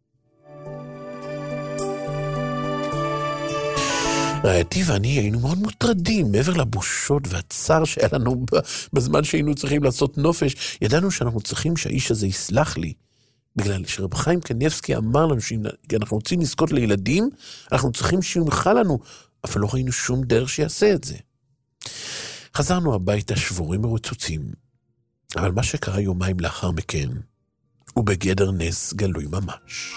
רעייתי ואני היינו מאוד מוטרדים, מעבר לבושות והצער שהיה לנו בזמן שהיינו צריכים לעשות נופש, ידענו שאנחנו צריכים שהאיש הזה יסלח לי, בגלל שרב חיים קניבסקי אמר לנו שאנחנו רוצים לזכות לילדים, אנחנו צריכים שימחה לנו, אבל לא ראינו שום דרך שיעשה את זה. חזרנו הביתה שבורים מרוצוצים, אבל מה שקרה יומיים לאחר מכן, הוא בגדר נס גלוי ממש.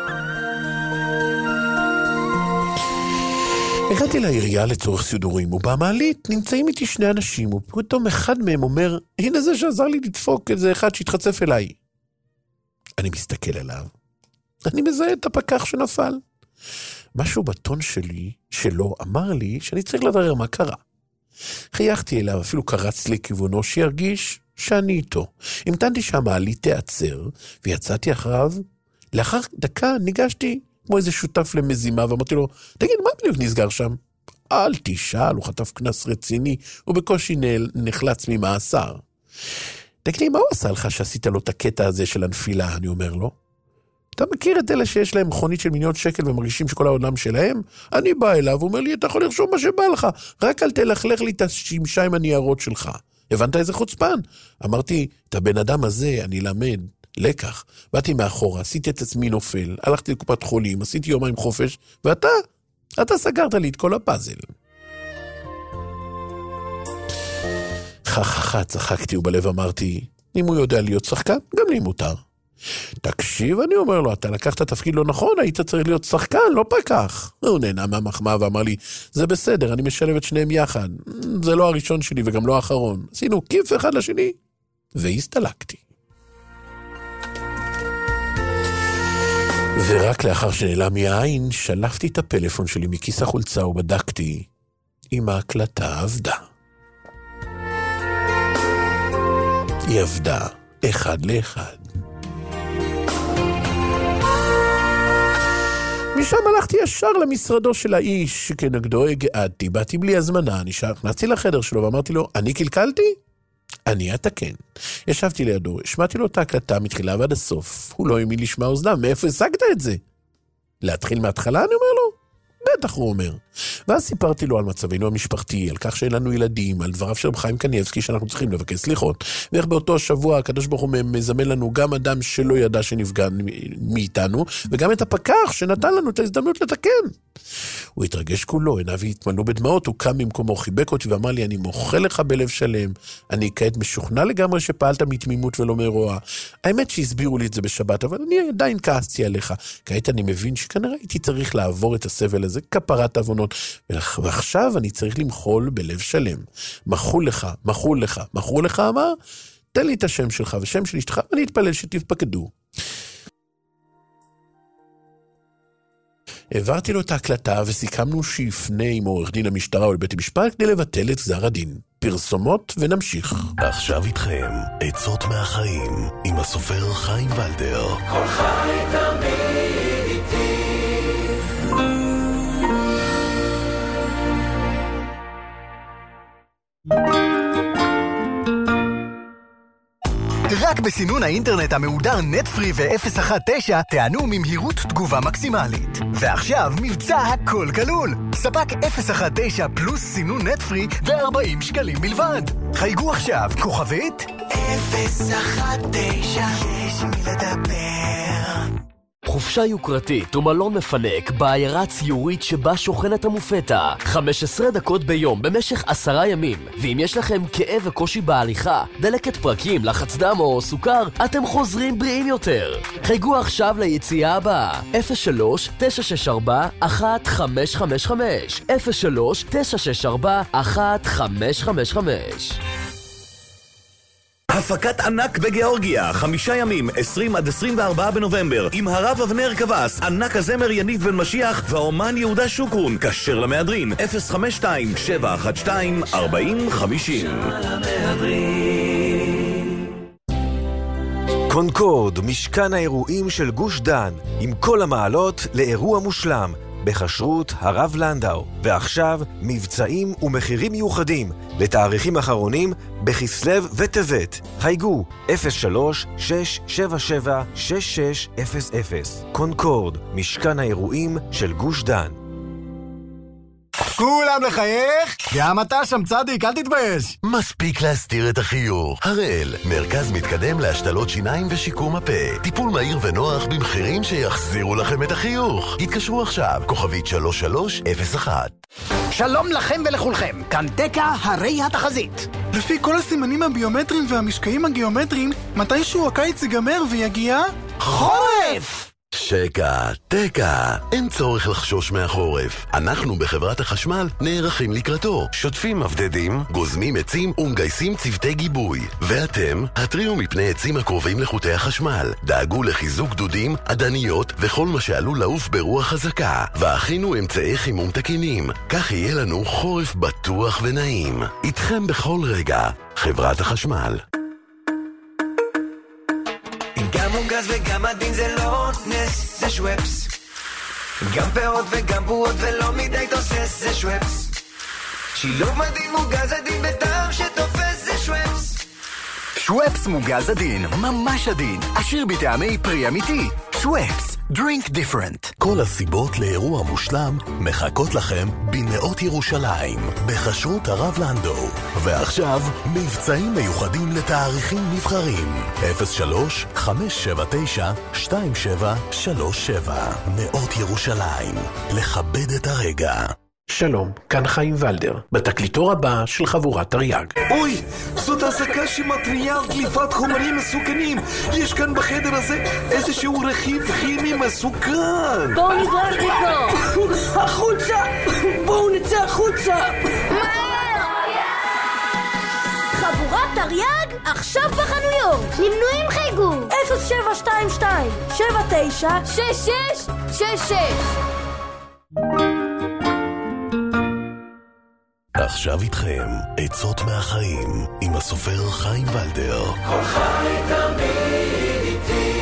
הגעתי לעירייה לצורך סידורים, ובמעלית נמצאים איתי שני אנשים, ופתאום אחד מהם אומר, הנה זה שעזר לי לדפוק איזה אחד שהתחצף אליי. אני מסתכל עליו, אני מזהה את הפקח שנפל. משהו בטון שלי, שלו, אמר לי שאני צריך לברר מה קרה. חייכתי אליו, אפילו קרץ לי כיוונו שירגיש שאני איתו. המתנתי שהמעלית תיעצר, ויצאתי אחריו. לאחר דקה ניגשתי כמו איזה שותף למזימה, ואמרתי לו, תגיד, מה בדיוק נסגר שם? אל תשאל, הוא חטף כנס רציני, ובקושי נחלץ ממאסר. תגיד, מה הוא עשה לך שעשית לו את הקטע הזה של הנפילה, אני אומר לו? אתה מכיר את אלה שיש להם מכונית של מיליון שקל ומרגישים שכל העולם שלהם? אני בא אליו, הוא אומר לי, אתה יכול לרשום מה שבא לך, רק אל תלכלך לי את השמשה עם הניירות שלך. הבנת איזה חוצפן? אמרתי, את הבן אדם הזה אני למד, לקח. באתי מאחורה, עשיתי את עצמי נופל, הלכתי לקופת חולים, עשיתי יומיים חופש, ואתה, אתה סגרת לי את כל הפאזל. חככה, צחקתי ובלב אמרתי, אם הוא יודע להיות שחקן, גם לי מותר. תקשיב, אני אומר לו, אתה לקחת תפקיד לא נכון, היית צריך להיות שחקן, לא פקח. הוא נהנה מהמחמאה ואמר לי, זה בסדר, אני משלב את שניהם יחד. זה לא הראשון שלי וגם לא האחרון. עשינו כיף אחד לשני, והסתלקתי. ורק לאחר שנעלם מהעין, שלפתי את הפלאפון שלי מכיס החולצה ובדקתי אם ההקלטה עבדה. היא עבדה אחד לאחד. משם הלכתי ישר למשרדו של האיש שכנגדו הגעתי, באתי בלי הזמנה, נכנסתי לחדר שלו ואמרתי לו, אני קלקלתי? אני אתקן. ישבתי לידו, השמעתי לו את ההקלטה מתחילה ועד הסוף, הוא לא האמין לשמע אוזניו, מאיפה השגת את זה? להתחיל מההתחלה, אני אומר לו? בטח, הוא אומר. ואז סיפרתי לו על מצבנו המשפחתי, על כך שאין לנו ילדים, על דבריו של חיים קניבסקי שאנחנו צריכים לבקש סליחות, ואיך באותו שבוע הקדוש ברוך הוא מזמן לנו גם אדם שלא ידע שנפגע מאיתנו, וגם את הפקח שנתן לנו את ההזדמנות לתקן. הוא התרגש כולו, עיניו התמלאו בדמעות, הוא קם במקומו, חיבק אותי ואמר לי, אני מוחה לך בלב שלם, אני כעת משוכנע לגמרי שפעלת מתמימות ולא מרוע. האמת שהסבירו לי את זה בשבת, אבל אני עדיין כעסתי עליך. כעת אני מבין שכנראה הייתי צריך לעבור את הסבל הזה, כפרת עוונות, ועכשיו אני צריך למחול בלב שלם. מחול לך, מחול לך, מחול לך, אמר, תן לי את השם שלך ושם של אשתך, ואני אתפלל שתפקדו. העברתי לו את ההקלטה וסיכמנו שיפנה עם עורך דין המשטרה או לבית המשפט כדי לבטל את גזר הדין. פרסומות ונמשיך. עכשיו איתכם, עצות מהחיים, עם הסופר חיים ולדר. כל חי תמיד איתי. רק בסינון האינטרנט המהודר נטפרי ו-אפס אחת תשע תענו ממהירות תגובה מקסימלית. ועכשיו מבצע הכל כלול. ספק אפס אחת תשע פלוס סינון נטפרי ב-ארבעים שקלים בלבד. חייגו עכשיו, כוכבית אפס אחת תשע, יש מי לדבר. חופשה יוקרתית ומלון מפנק בעיירה ציורית שבה שוכנת המופתה. חמש עשרה דקות ביום במשך עשרה ימים. ואם יש לכם כאב וקושי בהליכה, דלקת פרקים, לחץ דם או סוכר, אתם חוזרים בריאים יותר. חייגו עכשיו ליציאה הבאה. אפס שלוש תשע שש ארבע אחת חמש חמש חמש אפס שלוש תשע שש ארבע אחת חמש חמש חמש. הפקת ענק בגיאורגיה, חמישה ימים, עשרים עד עשרים וארבעה בנובמבר, עם הרב אבנר קבס, ענק הזמר יניב בן משיח, והאומן יהודה שוקרון, כשר למהדרין, אפס חמש שתיים שבע אחת שתיים ארבעים חמישים. קונקורד, משכן האירועים של גוש דן, עם כל המעלות לאירוע מושלם, בחשרות הרב לנדאו. ועכשיו מבצעים ומחירים מיוחדים לתאריכים אחרונים בכסלו וטבת. חייגו אפס שלוש שש שבע שבע שש שש אפס אפס. קונקורד, משכן האירועים של גוש דן. כולם לחייך? גם אתה שם צדיק, אל תתבייש. מספיק להסתיר את החיוך. הראל, מרכז מתקדם להשתלות שיניים ושיקום הפה. טיפול מהיר ונוח במחירים שיחזירו לכם את החיוך. התקשרו עכשיו, כוכבית שלוש שלוש אפס אחת. שלום לכם ולכולכם, כאן תקה הרי התחזית. לפי כל הסימנים הביומטריים והמשקעים הגיאומטריים, מתישהו הקיץ ייגמר ויגיע חורף! שקע, תקע, אין צורך לחשוש מהחורף. אנחנו בחברת החשמל נערכים לקראתו. שוטפים מבדדים, גוזמים עצים ומגייסים צוותי גיבוי. ואתם, התריעו מפני עצים הקרובים לחוטי החשמל. דאגו לחיזוק דודים, עדניות וכל מה שעלול לעוף ברוח חזקה. והכינו אמצעי חימום תקינים. כך יהיה לנו חורף בטוח ונעים. איתכם בכל רגע, חברת החשמל. גם מוגז וגם עדין זה לא נס, זה שוואפס. גם פירות וגם בועות ולא מדי תוסס, זה שוואפס. שילוב מדהים מוגז עדין בטעם שתופס, זה שוואפס. שוואפס מוגז עדין, ממש עדין, עשיר בטעמי פרי אמיתי. שוואפס, drink different. כל הסיבות לאירוע מושלם מחכות לכם בנאות ירושלים, בחשרות הרב לנדאו. ועכשיו, מבצעים מיוחדים לתאריכים נבחרים. אפס שלוש חמש שבע תשע שתיים שבע שלוש שבע. נאות ירושלים, לכבד את הרגע. שלום, כאן חיים ולדר, בתקליטור הבא של חבורת תרי"ג. אוי, זאת הזעקה שמתריעה על דליפת חומרים מסוכנים. יש כאן בחדר הזה איזשהו רכיב כימי מסוכן. בואו נברח מפה. החוצה! בואו נצא החוצה! מהר! חבורת תרי"ג עכשיו בחנויות. נמנועים חייגו אפס שבע שתיים שתיים שבע תשע שש שש שש שש. עכשיו איתכם, עצות מהחיים, עם הסופר חיים ולדר. כל חי תמיד איתי.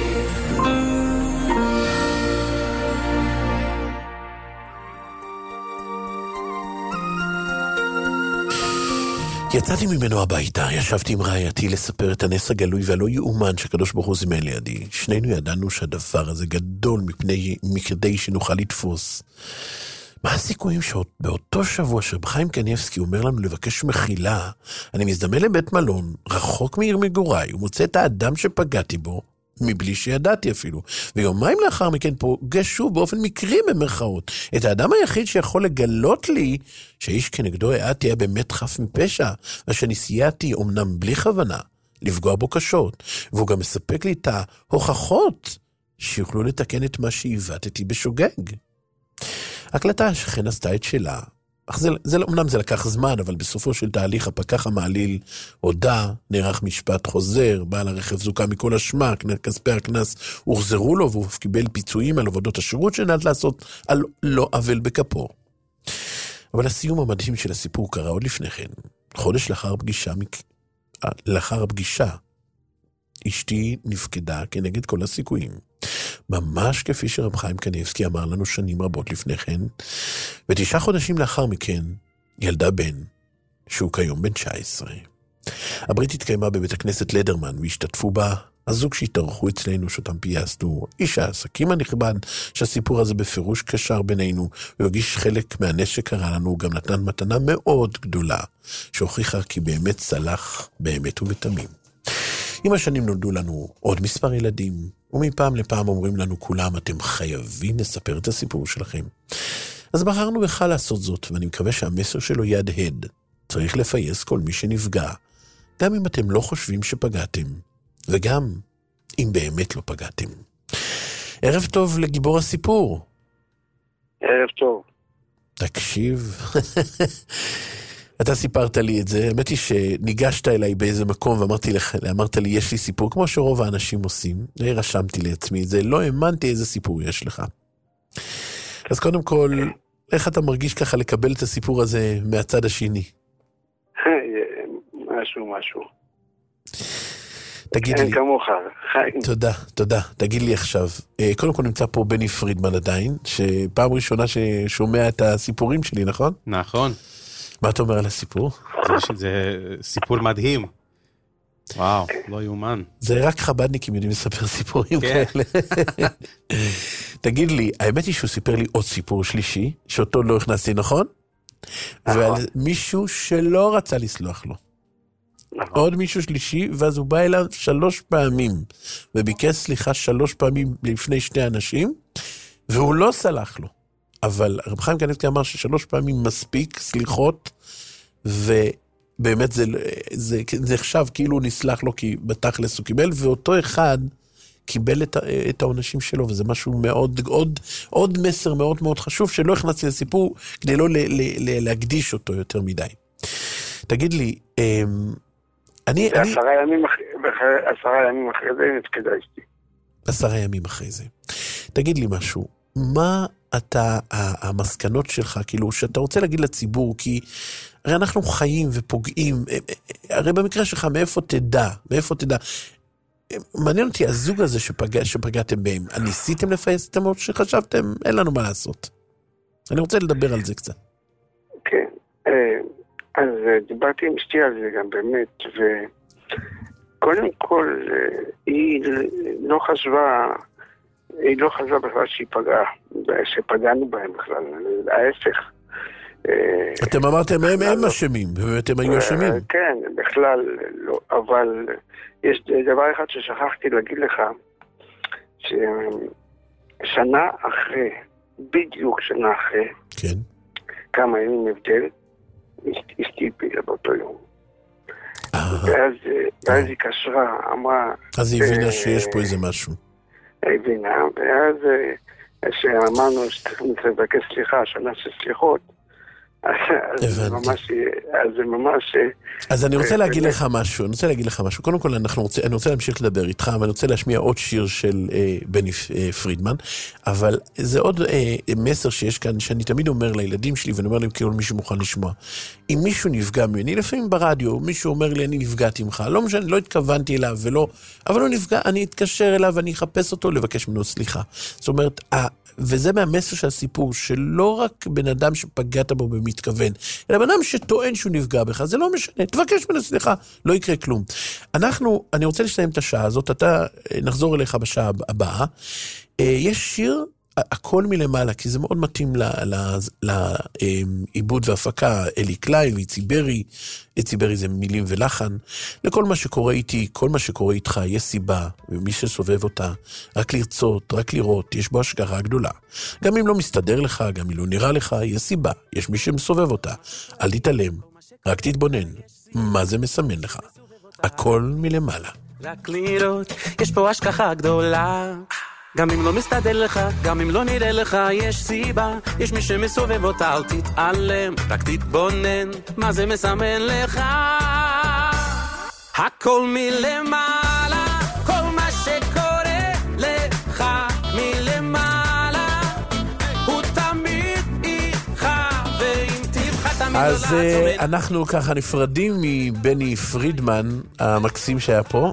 יצאתי ממנו הביתה, ישבתי עם רעייתי לספר את הנס הגלוי והלא יאומן שהקדוש ברוך הוא זימן לידי. שנינו ידענו שהדבר הזה גדול מפני מכדי שנוכל לתפוס. מה הסיכויים שבאותו שבוע שרב חיים קניבסקי אומר לנו לבקש מחילה, אני מזדמן לבית מלון, רחוק מעיר מגוריי, ומוצא את האדם שפגעתי בו, מבלי שידעתי אפילו, ויומיים לאחר מכן פוגש שוב באופן מקרי במרכאות, את האדם היחיד שיכול לגלות לי, שהאיש כנגדו העדתי היה באמת חף מפשע, ושאני סייעתי אומנם בלי כוונה, לפגוע בו קשות, והוא גם מספק לי את ההוכחות, שיוכלו לתקן את מה שהיוותתי בשוגג. הקלטה שכן עשתה את שלה, אך זה, זה, אמנם זה לקח זמן, אבל בסופו של תהליך הפקח המעליל הודע, נערך משפט חוזר, בעל הרכב זוכה מכל אשמה, כספי הכנס הוחזרו לו, והוא קיבל פיצויים על עבודות השירות שנעת לעשות על לא עוול בכפו. אבל הסיום המדהים של הסיפור קרה עוד לפני כן, חודש לאחר הפגישה, לאחר הפגישה, אשתי נפקדה כנגד כל הסיכויים. ממש כפי שרב חיים קניבסקי אמר לנו שנים רבות לפני כן, ותשעה חודשים לאחר מכן ילדה בן, שהוא כיום בן תשע עשרה. הברית התקיימה בבית הכנסת לדרמן, והשתתפו בה הזוג שהתארחו אצלנו, שאותם פייסנו, איש העסקים הנכבד, שהסיפור הזה בפירוש קשר בינינו, והגיש חלק מהנס שקרה לנו, גם נתן מתנה מאוד גדולה, שהוכיחה כי באמת צלח באמת ובתמים. עם השנים נולדו לנו עוד מספר ילדים, ומפעם לפעם אומרים לנו כולם, אתם חייבים לספר את הסיפור שלכם. אז בחרנו בך לעשות זאת, ואני מקווה שהמסר שלו ידהד. צריך לפייס כל מי שנפגע, גם אם אתם לא חושבים שפגעתם, וגם אם באמת לא פגעתם. ערב טוב לגיבור הסיפור. ערב טוב. תקשיב. אתה סיפרת לי את זה, האמת היא שניגשת אליי באיזה מקום ואמרתי לך, אמרת לי, יש לי סיפור, כמו שרוב האנשים עושים, רשמתי לעצמי את זה, לא האמנתי איזה סיפור יש לך. אז קודם כל, איך אתה מרגיש ככה לקבל את הסיפור הזה מהצד השני? משהו, משהו. תגיד לי. כמוך, חיים. תודה, תודה. תגיד לי עכשיו, קודם כל נמצא פה בני פרידמן עדיין, שפעם ראשונה ששומע את הסיפורים שלי, נכון? נכון. מה אתה אומר על הסיפור? זה, זה סיפור מדהים. וואו, לא יאומן. זה רק חבדניקים יודעים לספר סיפורים כן. כאלה. תגיד לי, האמת היא שהוא סיפר לי עוד סיפור שלישי, שאותו לא הכנסתי, נכון? נכון. ועל מישהו שלא רצה לסלוח לו. נכון. עוד מישהו שלישי, ואז הוא בא אליו שלוש פעמים, וביקש סליחה שלוש פעמים לפני שני אנשים, והוא לא סלח לו. אבל רב חיים קניבסקי אמר ששלוש פעמים מספיק סליחות, ובאמת זה, זה, זה נחשב כאילו הוא נסלח לו, כי בתכלס הוא קיבל, ואותו אחד קיבל את, את העונשים שלו, וזה משהו מאוד, עוד, עוד מסר מאוד מאוד חשוב, שלא הכנסתי לסיפור, כדי לא ל, ל, ל, להקדיש אותו יותר מדי. תגיד לי, אני... עשרה ימים אחרי זה נתקדשתי. עשרה ימים אחרי זה. תגיד לי משהו, מה אתה, המסקנות שלך, כאילו, שאתה רוצה להגיד לציבור, כי הרי אנחנו חיים ופוגעים, הרי במקרה שלך, מאיפה תדע, מאיפה תדע, מעניין אותי, הזוג הזה שפגע, שפגעתם בהם, ניסיתם לפייס אתם או שחשבתם, אין לנו מה לעשות. אני רוצה לדבר על זה קצת. כן, אז דיברתי עם אשתי על זה גם באמת, וקודם כל, היא לא חשבה, היא לא חשבה בכלל שהיא פגעה, שפגענו בהם בכלל, ההפך. אתם אמרתם, הם הם אשמים, ואתם היו אשמים. כן, בכלל לא, אבל יש דבר אחד ששכחתי להגיד לך, ששנה אחרי, בדיוק שנה אחרי, כן. כמה ימים הבדל, אשתי הפילה באותו יום. ואז היא קשרה, אמרה... אז היא הבינה שיש פה איזה משהו. היא הבינה, ואז שאמרנו שצריכים לבקש סליחה, שנה של סליחות, אז זה ממש, אז זה ממש... אז אני רוצה להגיד לך משהו, אני רוצה להגיד לך משהו. קודם כל, אנחנו רוצה, אני רוצה להמשיך לדבר איתך, ואני רוצה להשמיע עוד שיר של אה, בני אה, פרידמן, אבל זה עוד אה, מסר שיש כאן, שאני תמיד אומר לילדים שלי, ואני אומר להם כאילו מישהו מוכן לשמוע. אם מישהו נפגע ממני, לפעמים ברדיו, מישהו אומר לי, אני נפגעתי ממך, לא משנה, לא התכוונתי אליו, ולא, אבל הוא נפגע, אני אתקשר אליו, ואני אחפש אותו, לבקש ממנו סליחה. זאת אומרת, ה... וזה מהמסר של הסיפור, שלא רק בן אדם שפגעת בו במתכוון, אלא בן אדם שטוען שהוא נפגע בך, זה לא משנה, תבקש ממנו סליחה, לא יקרה כלום. אנחנו, אני רוצה לסיים את השעה הזאת, אתה, נחזור אליך בשעה הבאה, יש שיר, הכל מלמעלה, כי זה מאוד מתאים לעיבוד והפקה, אלי קליין, איצי ברי, איצי ברי זה מילים ולחן, לכל מה שקורה איתי, כל מה שקורה איתך, יש סיבה, ומי שסובב אותה, רק לרצות, רק לראות, יש בו השגרה גדולה. גם אם לא מסתדר לך, גם אם לא נראה לך, יש סיבה, יש מי שמסובב אותה. אל תתעלם, רק תתבונן, מה זה מסמן לך? הכל מלמעלה. רק לראות, יש פה השגחה גדולה. גם אם לא מסתדר לך, גם אם לא נראה לך, יש סיבה, יש מי שמסובב אותה, אל תתעלם, רק תתבונן, מה זה מסמן לך? הכל מלמעלה, כל מה שקורה לך מלמעלה, הוא תמיד איתך, ואם תבחר תמיד אז לא לעצור. אנחנו ככה נפרדים מבני פרידמן, המקסים שהיה פה.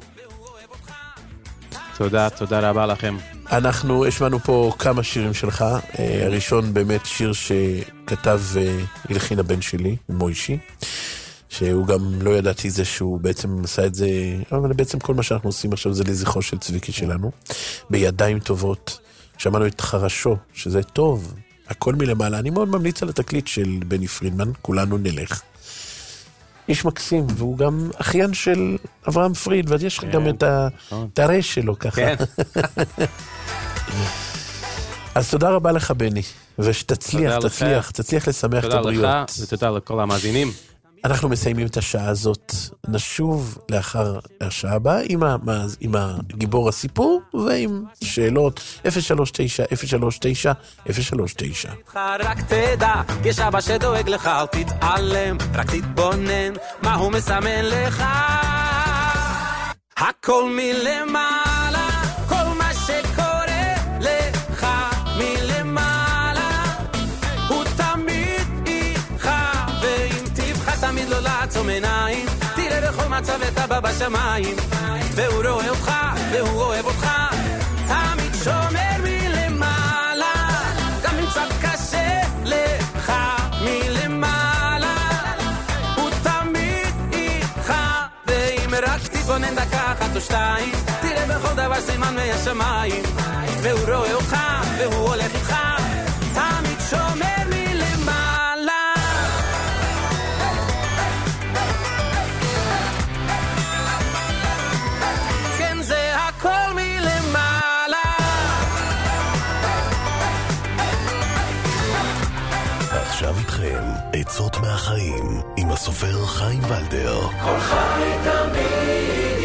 תודה, תודה רבה לכם. אנחנו השמענו פה כמה שירים שלך, הראשון באמת שיר שכתב הלחין הבן שלי, מוישי, שהוא גם לא ידעתי זה שהוא בעצם עשה את זה, אבל בעצם כל מה שאנחנו עושים עכשיו זה לזכרו של צביקי שלנו, בידיים טובות, שמענו את חרשו, שזה טוב, הכל מלמעלה, אני מאוד ממליץ על התקליט של בני פרידמן, כולנו נלך. איש מקסים, והוא גם אחיין של אברהם פריד, ואז יש לך גם את הרש שלו ככה. אז תודה רבה לך, בני, ושתצליח, תצליח, תצליח לשמח את הבריות. תודה לך, ותודה לכל המאזינים. אנחנו מסיימים את השעה הזאת, נשוב לאחר השעה הבאה עם, המאז, עם הגיבור הסיפור ועם שאלות אפס שלוש תשע אפס שלוש תשע אפס שלוש תשע. רק תדע, יש אבא שדואג לך, אל תתעלם, רק תתבונן, מה הוא מסמן לך? הכל מלמעלה, כל מה שקורה לך מלמעלה, הוא תמיד איתך, ואם תבחר תמיד לא לעצום עיניים, תראה בכל מצב את אבא בשמיים, והוא רואה אותך, והוא אוהב אותך, תמיד שומר מלמעלה, גם אם קצת קשה לך מלמעלה, הוא תמיד איתך, ואם רק תתבונן דקה אחת או שתיים, תראה בכל דבר סימן מהשמיים, והוא רואה אותך, והוא הולך איתך, תמיד שומר מלמעלה. כן, זה הכל מלמעלה. עכשיו איתכם עצות מהחיים עם הסופר חיים ולדר. כל חי תמיד